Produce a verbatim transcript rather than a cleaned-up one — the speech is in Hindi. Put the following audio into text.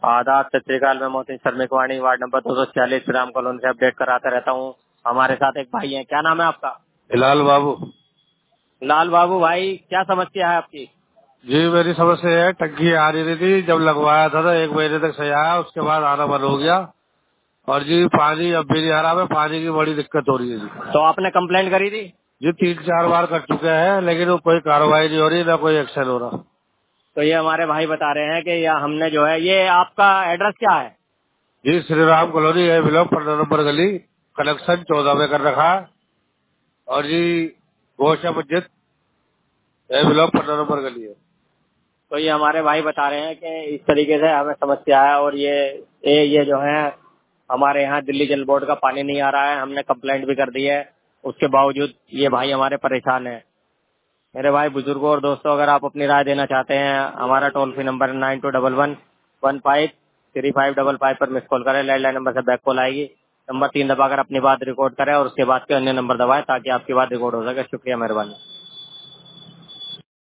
आदाब, सत श्री अकाल। मैं मोहसिन शर्मिकवाणी, वार्ड नंबर दो सौ छियालीस श्रीराम कॉलोनी से अपडेट कराता रहता हूँ। हमारे साथ एक भाई हैं, क्या नाम है आपका? लाल बाबू लाल बाबू भाई, क्या समस्या है आपकी? जी। मेरी समस्या है, टंकी आ रही नहीं थी, जब लगवाया था तो एक महीने तक सही आया, उसके बाद आना बंद हो गया। और जी पानी अब भी नहीं आ रहा है, पानी की बड़ी दिक्कत हो रही है जी। तो आपने कंप्लेंट करी थी? जी तीन चार बार कर चुके हैं, लेकिन वो कोई कार्रवाई नहीं हो रही, ना कोई एक्शन हो रहा। तो ये हमारे भाई बता रहे हैं कि ये हमने जो है, ये आपका एड्रेस क्या है? जी श्री राम कॉलोनी है, ब्लॉक पंद्रह नंबर गली, कलेक्शन चौदह में कर रखा है। और जी गोशा मस्जिद है, ब्लॉक पंद्रह नंबर गली है। तो ये हमारे भाई बता रहे हैं कि इस तरीके से हमें समस्या है और ये ये ये जो है हमारे यहाँ दिल्ली जल बोर्ड का पानी नहीं आ रहा है। हमने कंप्लेंट भी कर दी है, उसके बावजूद ये भाई हमारे परेशान है। मेरे भाई बुजुर्गों और दोस्तों, अगर आप अपनी राय देना चाहते हैं, हमारा toll free number nine two double one one five three five double five पर मिस कॉल करें। लैंडलाइन नंबर से बैक कॉल आएगी, नंबर तीन दबाकर अपनी बात रिकॉर्ड करें और उसके बाद के अन्य नंबर दबाएं ताकि आपकी बात रिकॉर्ड हो सके। शुक्रिया, मेहरबानी।